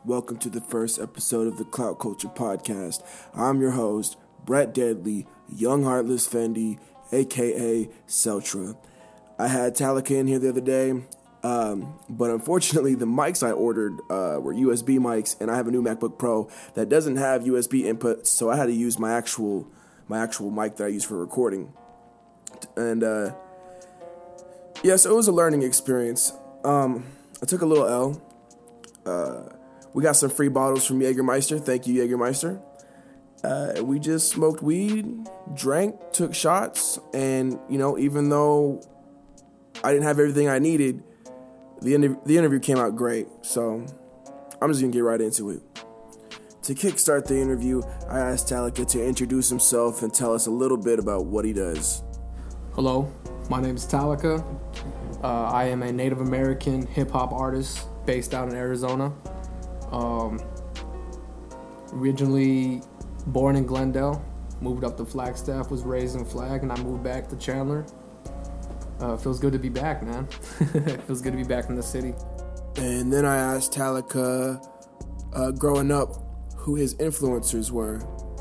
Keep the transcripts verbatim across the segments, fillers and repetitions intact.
Welcome to the first episode of the Clout Culture Podcast. I'm your host, Brett Deadly, Young Heartless Fendi, aka Celtra. I had Talika in here the other day, um, but unfortunately the mics I ordered uh, were U S B mics, and I have a new MacBook Pro that doesn't have U S B input, so I had to use my actual my actual mic that I use for recording. And uh, yeah, so it was a learning experience. Um, I took a little L. Uh, we got some free bottles from Jägermeister. Thank you, Jägermeister. Uh, we just smoked weed, drank, took shots, and, you know, even though I didn't have everything I needed, the, inter- the interview came out great. So I'm just going to get right into it. To kickstart the interview, I asked Talika to introduce himself and tell us a little bit about what he does. Hello, my name is Talika. Uh, I am a Native American hip-hop artist based out in Arizona. Um, originally born in Glendale, moved up to Flagstaff, was raised in Flag, and I moved back to Chandler. Uh, feels good to be back, man. Feels good to be back in the city. And then I asked Talika, uh, growing up, who his influencers were.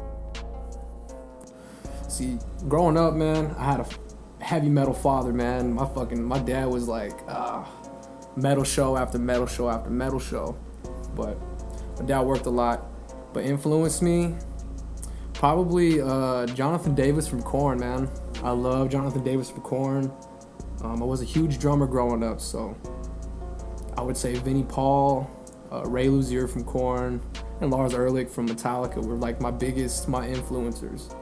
See, growing up, man, I had a heavy metal father, man. My fucking, my dad was like, uh, metal show after metal show after metal show. But my dad worked a lot. But influenced me, probably uh, Jonathan Davis from Korn, man. I love Jonathan Davis from Korn. Um, I was a huge drummer growing up, so I would say Vinnie Paul, uh, Ray Luzier from Korn, and Lars Ulrich from Metallica were like my biggest, my influencers.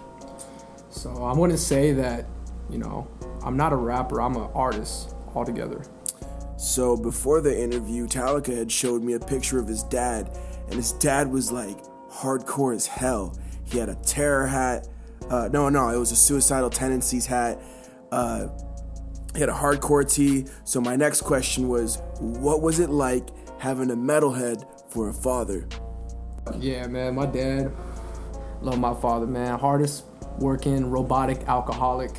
So I wouldn't say that, you know, I'm not a rapper, I'm an artist altogether. So before the interview, Talika had showed me a picture of his dad, and his dad was like hardcore as hell. He had a terror hat. Uh, no, no, it was a Suicidal Tendencies hat. Uh, he had a hardcore tee. So my next question was, what was it like having a metalhead for a father? Yeah, man, my dad, love my father, man. Hardest working, robotic alcoholic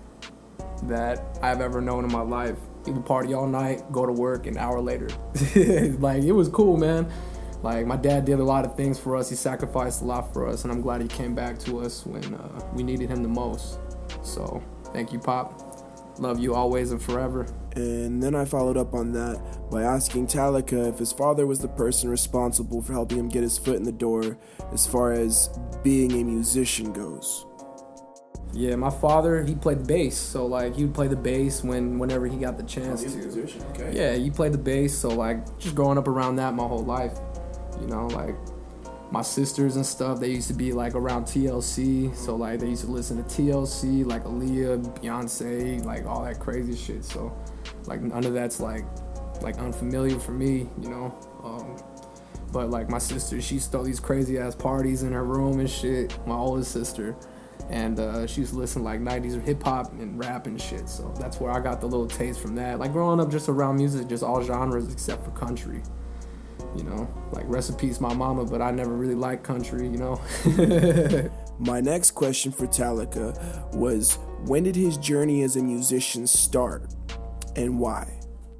that I've ever known in my life. He would party all night, go to work, an hour later. Like, it was cool, man. Like, my dad did a lot of things for us. He sacrificed a lot for us, and I'm glad he came back to us when uh, we needed him the most. So, thank you, Pop. Love you always and forever. And then I followed up on that by asking Talika if his father was the person responsible for helping him get his foot in the door as far as being a musician goes. Yeah, my father, he played bass, so like he would play the bass when whenever he got the chance oh, he's to. A musician, okay. Yeah, he played the bass, so like just growing up around that my whole life, you know, like my sisters and stuff, they used to be like around T L C, so like they used to listen to T L C, like Aaliyah, Beyonce, like all that crazy shit. So like none of that's like like unfamiliar for me, you know. Um, but like my sister, she used to throw these crazy ass parties in her room and shit. My oldest sister. And uh, she used to listen to like nineties hip-hop and rap and shit. So that's where I got the little taste from that. Like growing up just around music, just all genres except for country. You know, like rest in peace my mama, but I never really liked country, you know. My next question for Talika was, when did his journey as a musician start and why?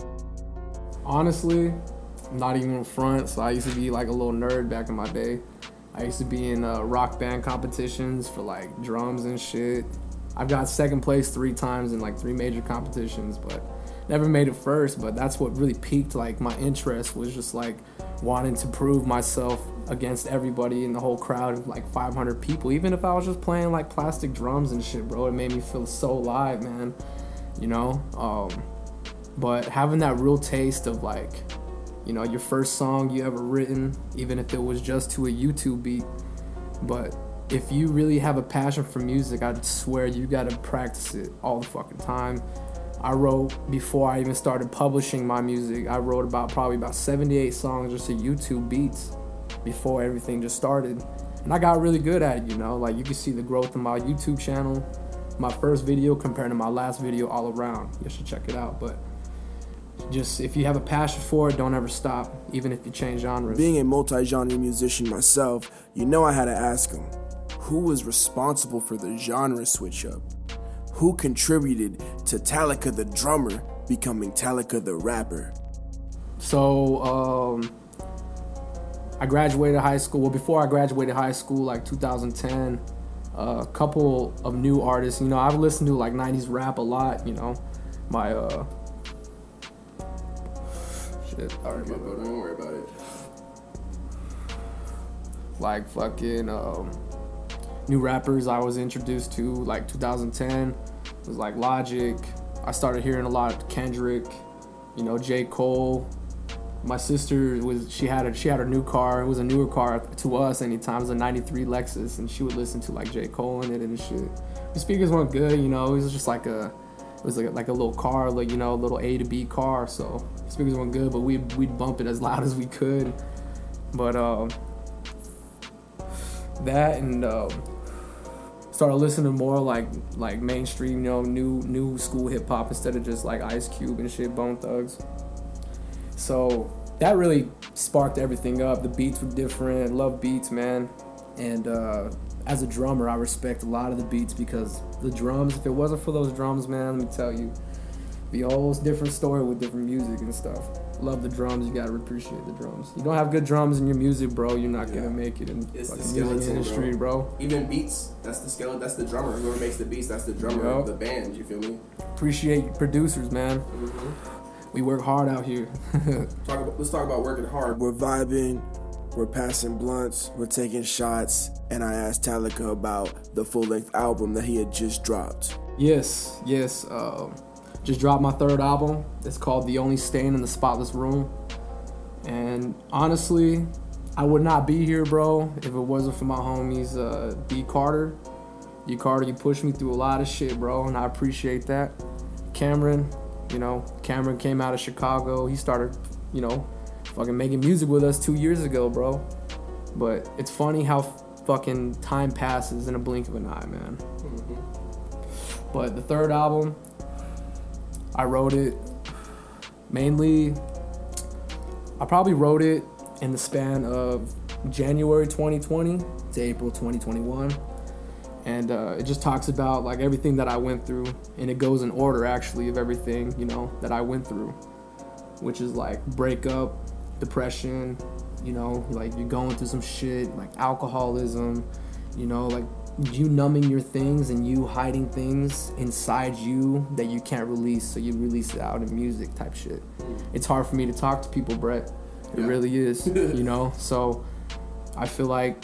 Honestly, I'm not even in front. So I used to be like a little nerd back in my day. I used to be in uh, rock band competitions for like drums and shit. I've got second place three times in like three major competitions, but never made it first. But that's what really piqued like my interest, was just like wanting to prove myself against everybody in the whole crowd of like five hundred people. Even if I was just playing like plastic drums and shit, bro, it made me feel so alive, man. You know? Um, but having that real taste of like, you know, your first song you ever written, even if it was just to a YouTube beat. But if you really have a passion for music, I swear you gotta practice it all the fucking time. I wrote, before I even started publishing my music, I wrote about probably about seventy-eight songs just to YouTube beats before everything just started. And I got really good at it, you know, like you can see the growth in my YouTube channel, my first video compared to my last video all around. You should check it out, but just, if you have a passion for it, don't ever stop, even if you change genres. Being a multi-genre musician myself, you know I had to ask him, who was responsible for the genre switch-up? Who contributed to Talika the drummer becoming Talika the rapper? So, um, I graduated high school. Well, before I graduated high school, like two thousand ten, a uh, couple of new artists. You know, I've listened to like nineties rap a lot. You know, my uh, shit. Alright, my bro, don't worry about it. Like fucking um, new rappers I was introduced to like two thousand ten was like Logic. I started hearing a lot of Kendrick, you know, J. Cole. My sister was she had a she had her new car. It was a newer car to us anytime. It was a ninety-three Lexus, and she would listen to like J. Cole in it and shit. The speakers weren't good, you know. It was just like a it was like a, like a little car, like, you know, a little A to B car. So the speakers weren't good, but we we'd bump it as loud as we could. But um. That and um, started listening to more like like mainstream, you know, new new school hip hop instead of just like Ice Cube and shit, Bone Thugs. So that really sparked everything up. The beats were different. Love beats, man. And uh, as a drummer, I respect a lot of the beats because the drums. If it wasn't for those drums, man, let me tell you, it'd be a whole different story with different music and stuff. Love the drums. You gotta appreciate the drums. You don't have good drums in your music, bro, you're not yeah. gonna make it in it's fucking the skeleton, music industry, bro. bro. Even beats, that's the skeleton. That's the drummer. Whoever makes the beats, that's the drummer yep. of the band. You feel me? Appreciate producers, man. Mm-hmm. We work hard out here. talk about, let's talk about working hard. We're vibing. We're passing blunts. We're taking shots. And I asked Talika about the full-length album that he had just dropped. Yes, yes. Um, Just dropped my third album. It's called The Only Stain in the Spotless Room. And honestly, I would not be here, bro, if it wasn't for my homies, uh, D. Carter. D. Carter, you pushed me through a lot of shit, bro, and I appreciate that. Cameron, you know, Cameron came out of Chicago. He started, you know, fucking making music with us two years ago, bro. But it's funny how fucking time passes in a blink of an eye, man. Mm-hmm. But the third album, I wrote it mainly, I probably wrote it in the span of January twenty twenty to April twenty twenty-one. And uh, it just talks about like everything that I went through, and it goes in order actually of everything, you know, that I went through, which is like breakup, depression, you know, like you're going through some shit, like alcoholism, you know, like you numbing your things and you hiding things inside you that you can't release, so you release it out in music type shit. It's hard for me to talk to people, Brett. It yeah. really is, you know? So I feel like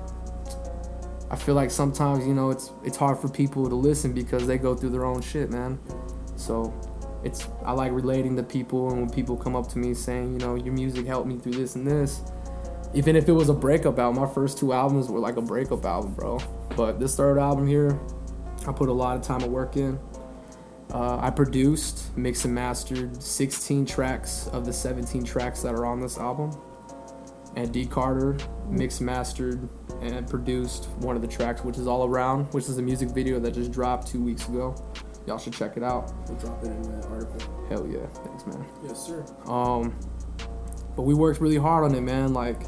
I feel like sometimes, you know, it's it's hard for people to listen because they go through their own shit, man. So it's I like relating to people, and when people come up to me saying, you know, your music helped me through this and this, even if it was a breakup album. My first two albums were like a breakup album, bro. But this third album here, I put a lot of time of work in. Uh, I produced, mixed and mastered sixteen tracks of the seventeen tracks that are on this album. And D. Carter mixed, mastered, and produced one of the tracks, which is All Around, which is a music video that just dropped two weeks ago. Y'all should check it out. We'll drop it in that article. Hell yeah. Thanks, man. Yes, sir. Um, but we worked really hard on it, man. Like,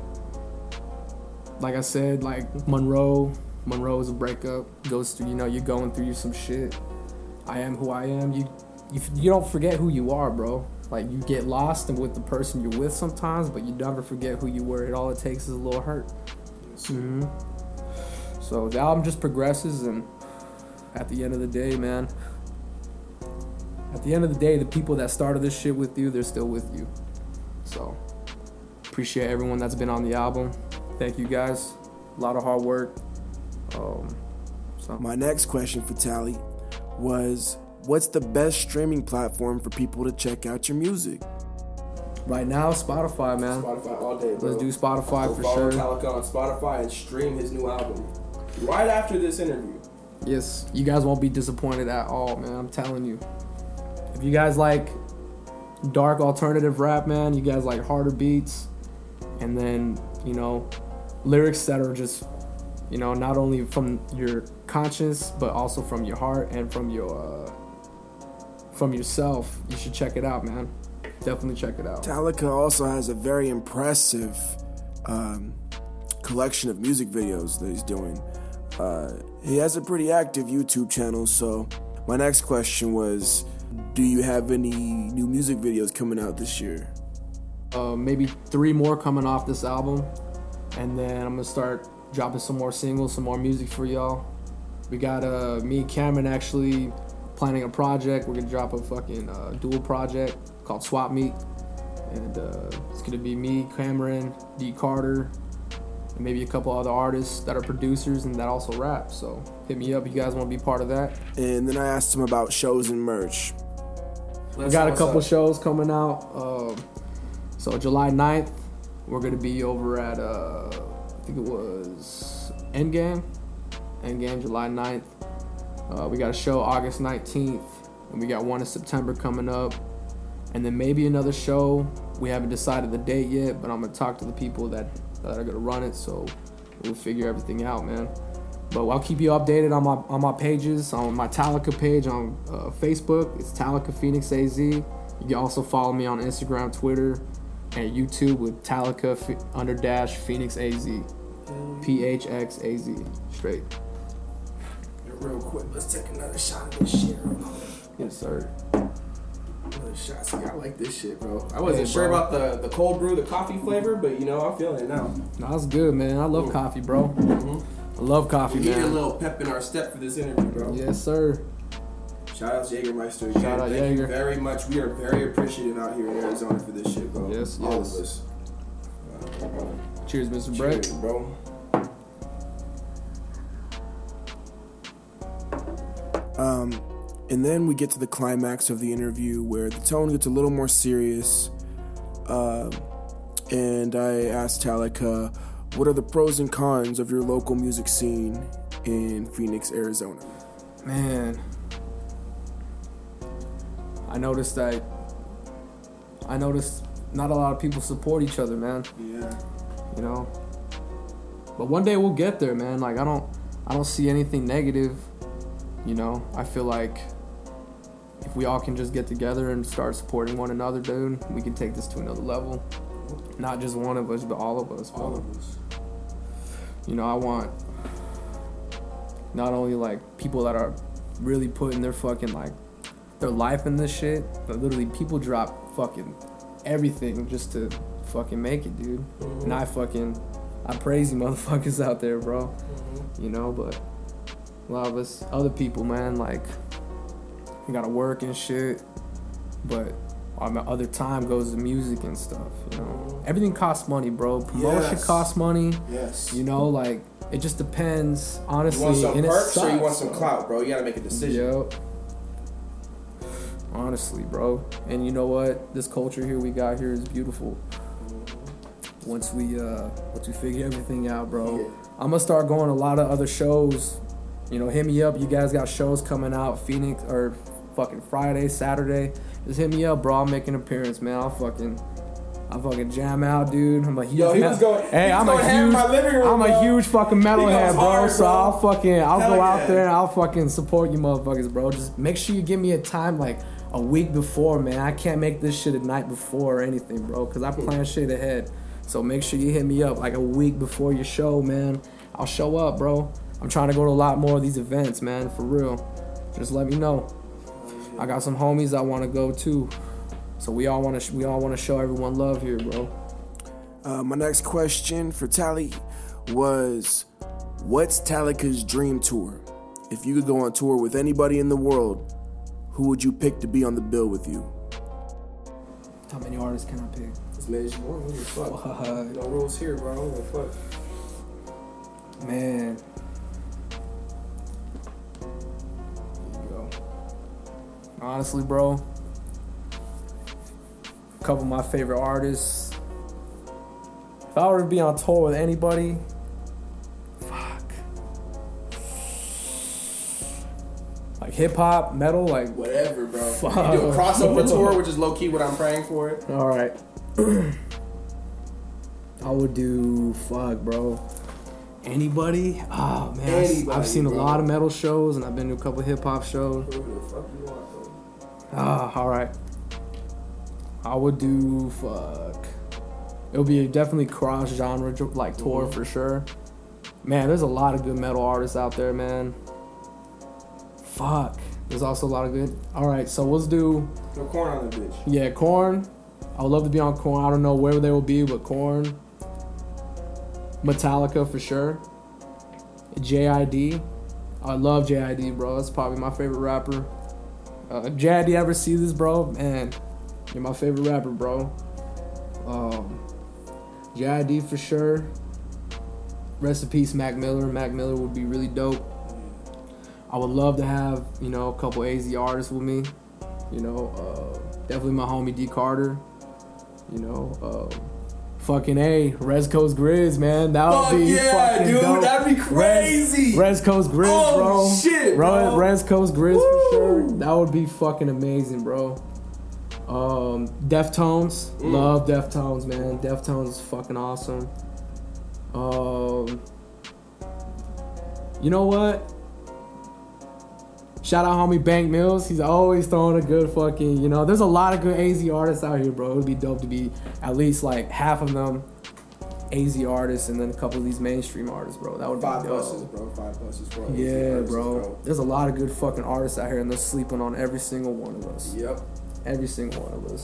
like I said, like Monroe, Monroe is a breakup. Goes through, you know, you're going through some shit. I am who I am. You, you, you don't forget who you are, bro. Like, you get lost in with the person you're with sometimes, but you never forget who you were. It all it takes is a little hurt. Mm-hmm. So the album just progresses, and at the end of the day, man, at the end of the day, the people that started this shit with you, they're still with you. So appreciate everyone that's been on the album. Thank you guys. A lot of hard work. Um, so. My next question for Tally was, what's the best streaming platform for people to check out your music? Right now, Spotify, man. Spotify all day, bro. Let's do Spotify so for follow sure. Talika on Spotify and stream his new album right after this interview. Yes, you guys won't be disappointed at all, man. I'm telling you. If you guys like dark alternative rap, man, you guys like harder beats, and then, you know, lyrics that are just, you know, not only from your conscience, but also from your heart and from your, uh, from yourself, you should check it out, man. Definitely check it out. Talika also has a very impressive um, collection of music videos that he's doing. Uh, he has a pretty active YouTube channel, so my next question was, do you have any new music videos coming out this year? Uh, maybe three more coming off this album. And then I'm gonna start dropping some more singles, some more music for y'all. We got uh, me and Cameron actually planning a project. We're gonna drop a fucking uh, dual project called Swap Meet. And uh, it's gonna be me, Cameron, D. Carter, and maybe a couple other artists that are producers and that also rap. So hit me up if you guys want to be part of that. And then I asked him about shows and merch. We got a couple shows coming out. Um, so July ninth, we're gonna be over at uh, I think it was Endgame. Endgame, July ninth. Uh, we got a show August nineteenth, and we got one in September coming up. And then maybe another show. We haven't decided the date yet, but I'm gonna talk to the people that, that are gonna run it, so we'll figure everything out, man. But I'll keep you updated on my on my pages, on my Talica page on uh, Facebook. It's Talica Phoenix A Z. You can also follow me on Instagram, Twitter, and YouTube with Talica F- under dash Phoenix A Z. P H X A Z. Straight. Real quick, let's take another shot of this shit. Yes, sir. Another shot. See, I like this shit, bro. I wasn't Hey, sure bro. about the, the cold brew, the coffee flavor, but you know, I'm feeling it now. No, that's good, man. I love coffee, bro. Mm-hmm. I love coffee, We need a man. little pep in our step for this interview, bro. Yes, sir. Shout out to Jägermeister again. Shout out Thank Jaeger. you very much. We are very appreciative out here in Arizona for this shit, bro. Yes, All yes. of us. Cheers, Mister Brett. Cheers, bro. Um, and then we get to the climax of the interview where the tone gets a little more serious. Uh, and I asked Talica, what are the pros and cons of your local music scene in Phoenix, Arizona? Man, I noticed that. I noticed not a lot of people support each other, man. Yeah. You know. But one day we'll get there, man. Like I don't, I don't see anything negative. You know, I feel like if we all can just get together and start supporting one another, dude, we can take this to another level. Not just one of us, but all of us. Bro. All of us. You know, I want not only like people that are really putting their fucking like their life in this shit, but literally people drop fucking everything just to fucking make it, dude. Mm-hmm. And I fucking I praise you motherfuckers out there, bro. Mm-hmm. You know, but a lot of us other people, man, like we gotta work and shit, but all my other time goes to music and stuff, you know. Everything costs money, bro. Promotion Yes. costs money. Yes. You know, like it just depends, honestly. You want some and it perks or you sucks, want some bro. clout, bro? You gotta make a decision. Yep. Honestly, bro. And you know what? This culture here we got here is beautiful. Once we uh once we figure everything out, bro. Yeah. I'm gonna start going to a lot of other shows. You know, hit me up. You guys got shows coming out, Phoenix or fucking Friday, Saturday. Just hit me up, bro. I'll make an appearance, man. I'll fucking I'll fucking jam out, dude. I'm a huge Yo, he was going- Hey, he was I'm going a ham in huge my living room, I'm a bro. huge fucking He metalhead, goes bro. hard, So bro. I'll fucking I'll Hell go out yeah. there and I'll fucking support you motherfuckers, bro. Just make sure you give me a time like a week before, man. I can't make this shit a night before or anything, bro, because I plan shit ahead. So make sure you hit me up like a week before your show, man. I'll show up, bro. I'm trying to go to a lot more of these events, man, for real. Just let me know. I got some homies I want to go too. So we all want to sh- we all want to show everyone love here, bro. Uh, my next question for Tally was, what's Talica's dream tour? If you could go on tour with anybody in the world, who would you pick to be on the bill with you? How many artists can I pick? As many as you want. Who the fuck? Fuck. No rules here, bro. Who the fuck? Man. There you go. Honestly, bro, a couple of my favorite artists. If I were to be on tour with anybody, fuck. Like hip hop, metal, like Whatever, bro. Fuck. You do a crossover tour, which is low key what I'm praying for. all right. I would do fuck, bro. Anybody? Oh man, Anybody, I've seen a bro. lot of metal shows and I've been to a couple hip hop shows. Who the fuck you want, bro? Ah, all right. I would do fuck. It would be a definitely cross genre like tour Mhm. for sure. Man, there's a lot of good metal artists out there, man. Fuck. There's also a lot of good. All right, so let's do No corn on the bitch. yeah, Korn. I would love to be on Korn. I don't know where they will be, but Korn. Metallica for sure. J I D. I love J I D, bro. That's probably my favorite rapper. Uh, if J I D ever see this, bro, man, you're my favorite rapper, bro. Um, J I D for sure. Rest in peace, Mac Miller. Mac Miller would be really dope. I would love to have, you know, a couple A Z artists with me. You know, uh, definitely my homie D Carter. You know, uh, fucking A, Res Coast Grizz, man. That would Fuck be yeah, fucking dude. dope. That'd be crazy. Res, Res Coast Grizz, Oh, bro. shit, bro. Res Coast Grizz Woo. for sure. That would be fucking amazing, bro. Um, Deftones. Mm. Love Deftones, man. Deftones is fucking awesome. Um, you know what? Shout out homie Bank Mills. He's always throwing a good fucking, you know, there's a lot of good A Z artists out here, bro. It would be dope to be at least like half of them A Z artists and then a couple of these mainstream artists, bro. That would Five be dope. pluses, bro. Five pluses, bro. Yeah, Artists, bro. There's a lot of good fucking artists out here and they're sleeping on every single one of us. Yep. Every single one of us.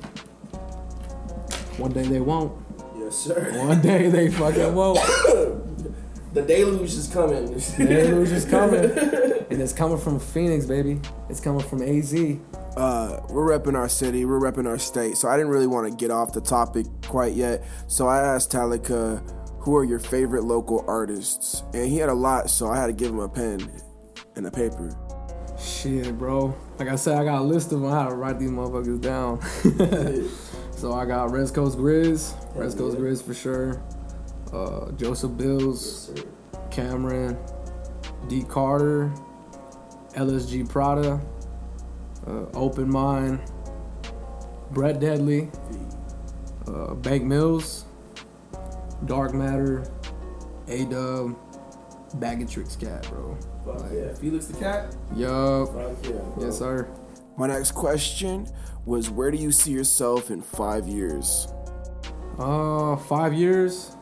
One day they won't. Yes, sir. One day they fucking won't. The deluge is coming. The deluge is coming. And it's coming from Phoenix, baby. It's coming from A Z. Uh, we're repping our city, we're repping our state, so I didn't really want to get off the topic quite yet. So I asked Talika, who are your favorite local artists? And he had a lot, so I had to give him a pen and a paper. Shit, bro. Like I said, I got a list of them. I had to write these motherfuckers down. So I got Res Coast Grizz. Res Coast Yeah. Grizz for sure. Uh, Joseph Bills. Yes, sir. Cameron. D. Carter. L S G Prada. Uh, Open Mind. Brett Deadly. Uh, Bank Mills. Dark Matter. A-Dub. Bag of Tricks Cat, bro. Fuck Like, yeah. Felix the Cat? Yup. Fuck yeah. Bro. Yes, sir. My next question was, where do you see yourself in five years? Uh, five years.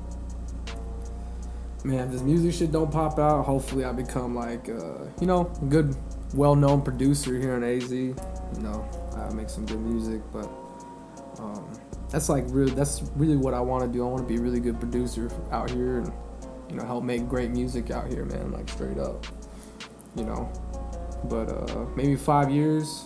Man, if this music shit don't pop out, hopefully I become like, uh, you know, a good, well-known producer here in A Z. You know, I make some good music, but um, that's like really, that's really what I want to do. I want to be a really good producer out here and, you know, help make great music out here, man, like straight up, you know. But uh, maybe five years.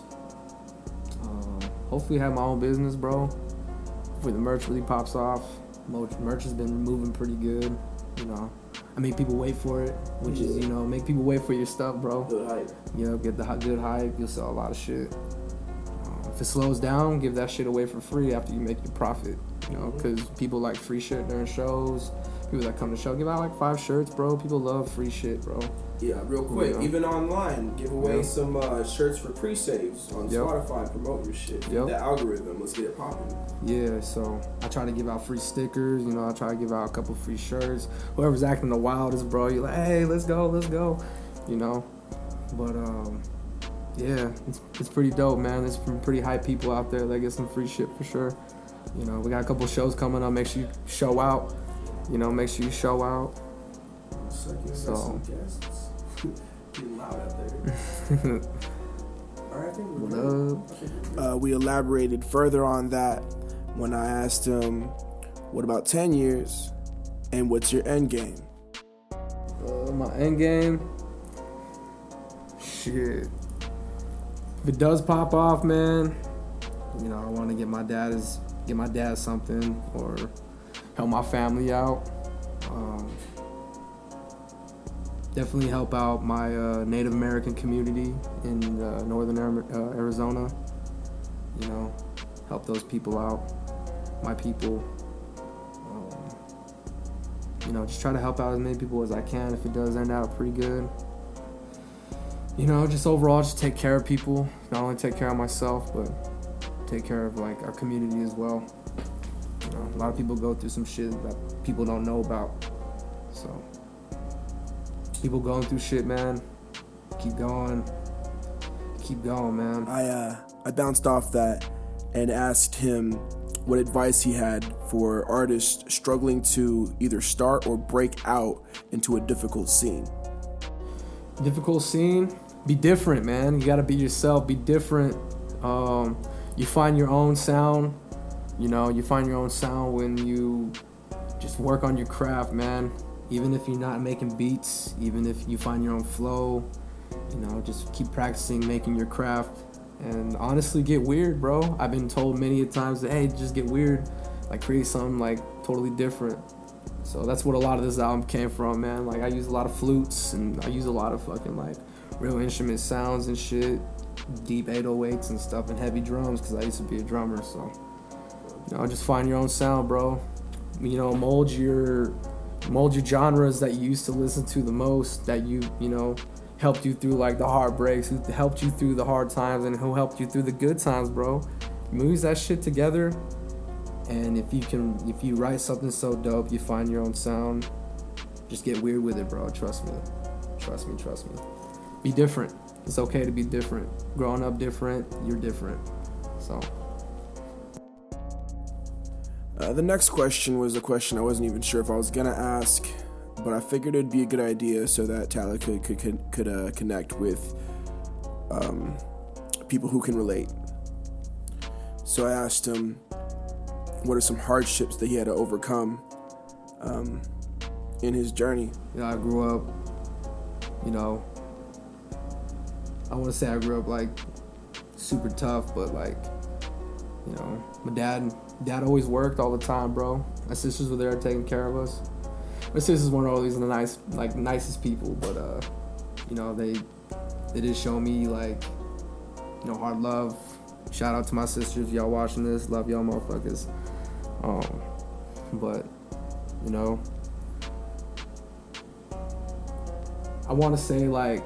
Uh, hopefully have my own business, bro. Hopefully the merch really pops off. Merch, merch has been moving pretty good, you know. I make people wait for it, which is, you know, make people wait for your stuff, bro. Good hype. You know, get the hi- good hype. You'll sell a lot of shit. Uh, if it slows down, give that shit away for free after you make your profit, you know, because people like free shit during shows. People that come to show, give out like five shirts, bro. People love free shit, bro. Yeah, real quick, Yeah. even online, give away Yeah. some uh, shirts for pre-saves on Yep. Spotify. Promote your shit. Yep. The algorithm, let's get it popping. Yeah, so I try to give out free stickers, you know, I try to give out a couple free shirts. Whoever's acting the wildest, bro, you're like, hey, let's go, let's go, you know. But, um, yeah, it's, it's pretty dope, man. There's some pretty hype people out there that get some free shit for sure. You know, we got a couple shows coming up. Make sure you show out, you know, make sure you show out. Second, So- some guests. Getting loud out there. All right, I think we're What good. up? I think we're good. Uh, we elaborated further on that when I asked him, what about ten years? And what's your end game? Uh, my end game, shit. If it does pop off, man, you know, I want to get my dad is get my dad something or help my family out. Um, definitely help out my uh, Native American community in uh, northern uh, Arizona. You know, help those people out, my people. Um, you know, just try to help out as many people as I can if it does end out pretty good. You know, just overall, just take care of people. Not only take care of myself, but take care of like our community as well. You know, a lot of people go through some shit that people don't know about. So, people going through shit, man. Keep going. Keep going, man. I uh, I bounced off that and asked him what advice he had for artists struggling to either start or break out into a difficult scene. Difficult scene. Be different, man. You gotta be yourself. Be different. Um, you find your own sound. You know, you find your own sound when you just work on your craft, man. Even if you're not making beats, even if you find your own flow, you know, just keep practicing making your craft. And honestly, get weird, bro. I've been told many a times that, hey, just get weird. Like, create something, like, totally different. So that's what a lot of this album came from, man. Like, I use a lot of flutes, and I use a lot of fucking, like, real instrument sounds and shit. Deep eight oh eights and stuff, and heavy drums, because I used to be a drummer. So, you know, just find your own sound, bro. You know, mold your, mold your genres that you used to listen to the most, that you, you know, helped you through like the heartbreaks, who helped you through the hard times, and who helped you through the good times, bro. Use that shit together, and if you can, if you write something so dope, you find your own sound. Just get weird with it, bro. Trust me, trust me, trust me. Be different. It's okay to be different. Growing up different, you're different. So. Uh, the next question was a question I wasn't even sure if I was gonna ask, but I figured it'd be a good idea so that Tyler could could could, could uh, connect with um, people who can relate. So I asked him, what are some hardships that he had to overcome um, in his journey? Yeah, I grew up, you know, I want to say I grew up like super tough, but like, you know, my dad, dad always worked all the time, bro. My sisters were there taking care of us. My sisters weren't always the nice, like nicest people, but uh, you know, they they did show me like, you know, hard love. Shout out to my sisters, y'all watching this, love y'all motherfuckers. Um, but you know, I want to say like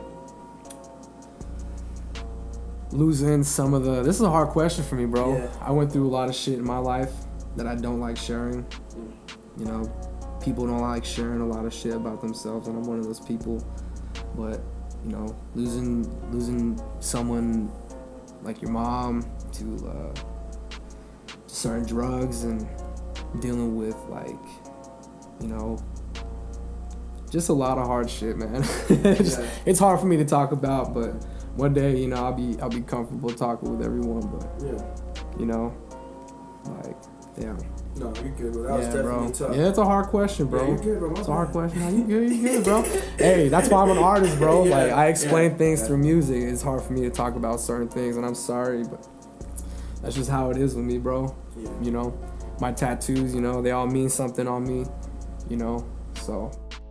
losing some of the. This is a hard question for me, bro. Yeah. I went through a lot of shit in my life that I don't like sharing. You know. People don't like sharing a lot of shit about themselves, and I'm one of those people. But, you know, losing losing someone like your mom to uh, certain drugs, and dealing with, like, you know, just a lot of hard shit, man. it's, Yeah. it's hard for me to talk about, but one day, you know, I'll be I'll be comfortable talking with everyone. But Yeah. you know, like, yeah. No, you're good, bro. That was Yeah, definitely bro. tough. Yeah, it's a hard question, bro. Yeah, you're good, bro. My It's a hard bad. question. No, you good, you good, bro. Hey, that's why I'm an artist, bro. Yeah, Like, I explain yeah, things yeah. through music. It's hard for me to talk about certain things, and I'm sorry, but that's just how it is with me, bro. Yeah. You know, my tattoos, you know, they all mean something on me, you know, so.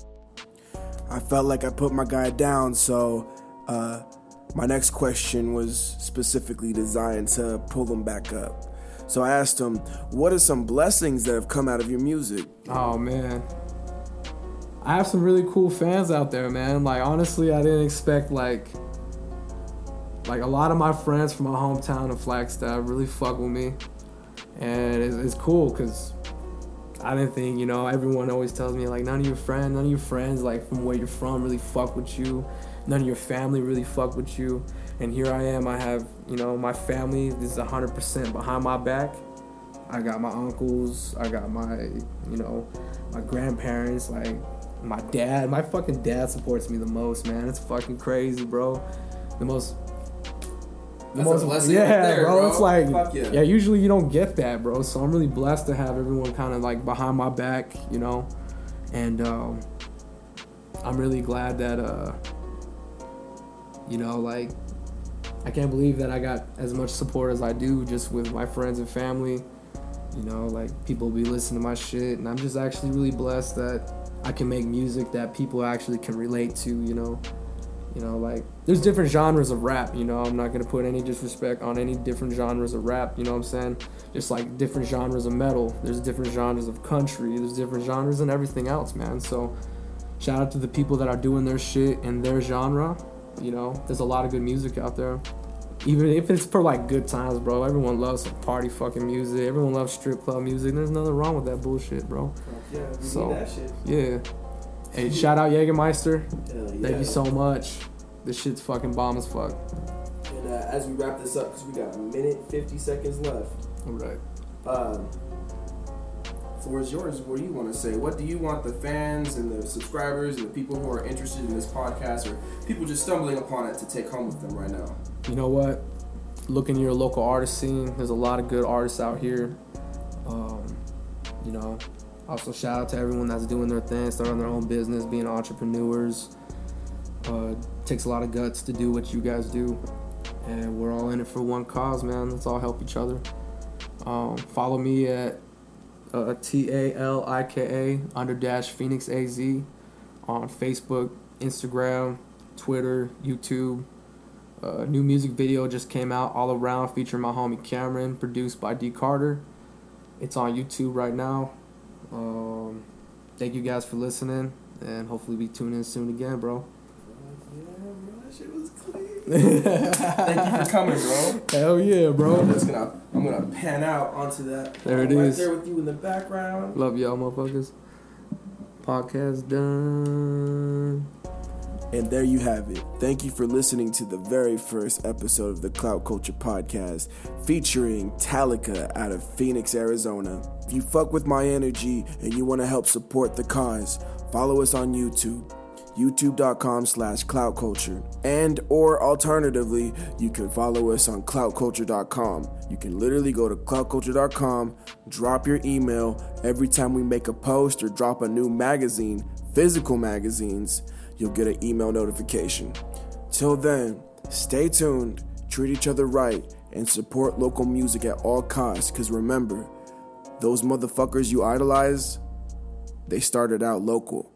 I felt like I put my guy down, so uh, my next question was specifically designed to pull him back up. So I asked him, what are some blessings that have come out of your music? Oh, man. I have some really cool fans out there, man. Like, honestly, I didn't expect, like, like a lot of my friends from my hometown of Flagstaff really fuck with me. And it's, it's cool because I didn't think, you know, everyone always tells me, like, none of your friends, none of your friends, like, from where you're from really fuck with you. None of your family really fuck with you. And here I am, I have, you know, my family, this is one hundred percent behind my back. I got my uncles, I got my, you know, my grandparents, like, my dad. My fucking dad supports me the most, man. It's fucking crazy, bro. The most... The That's most, a blessing yeah, right there, bro. bro. It's like, Fuck yeah. yeah, usually you don't get that, bro. So I'm really blessed to have everyone kind of like behind my back, you know. And um, I'm really glad that, uh, you know, like, I can't believe that I got as much support as I do just with my friends and family. You know, like, people be listening to my shit, and I'm just actually really blessed that I can make music that people actually can relate to, you know. You know, like, there's different genres of rap, you know. I'm not going to put any disrespect on any different genres of rap, you know what I'm saying? Just like different genres of metal. There's different genres of country. There's different genres and everything else, man. So, shout out to the people that are doing their shit in their genre. You know, there's a lot of good music out there. Even if it's for, like, good times, bro. Everyone loves some party fucking music. Everyone loves strip club music. There's nothing wrong with that bullshit, bro. Yeah, we So, need that shit. yeah. Hey, shout out Jägermeister. Hell yeah. Thank you so much. This shit's fucking bomb as fuck. And uh, as we wrap this up, because we got a minute, fifty seconds left. All right. Um, floor is yours. What do you want to say? What do you want the fans and the subscribers and the people who are interested in this podcast, or people just stumbling upon it, to take home with them right now? You know what? Look in your local artist scene. There's a lot of good artists out here. Um, you know, Also, shout out to everyone that's doing their thing, starting their own business, being entrepreneurs. Uh, takes a lot of guts to do what you guys do. And we're all in it for one cause, man. Let's all help each other. Um, follow me at uh, T A L I K A under dash Phoenix A Z on Facebook, Instagram, Twitter, YouTube. Uh, new music video just came out, All Around, featuring my homie Cameron, produced by D Carter. It's on YouTube right now. Um, thank you guys for listening, and hopefully we tune in soon again, bro. Yeah, bro, that shit was clean. Thank you for coming, bro. Hell yeah, bro. I'm just gonna, I'm gonna pan out onto that. There it right is. there with you in the background. Love y'all, motherfuckers. Podcast done. And there you have it. Thank you for listening to the very first episode of the Clout Culture Podcast, featuring Talica out of Phoenix, Arizona. If you fuck with my energy and you want to help support the cause, follow us on YouTube, youtube.com slash clout culture. And or alternatively, you can follow us on clout culture dot com. You can literally go to clout culture dot com, drop your email. Every time we make a post or drop a new magazine, physical magazines, you'll get an email notification. Till then, stay tuned, treat each other right, and support local music at all costs. Because remember, those motherfuckers you idolize, they started out local.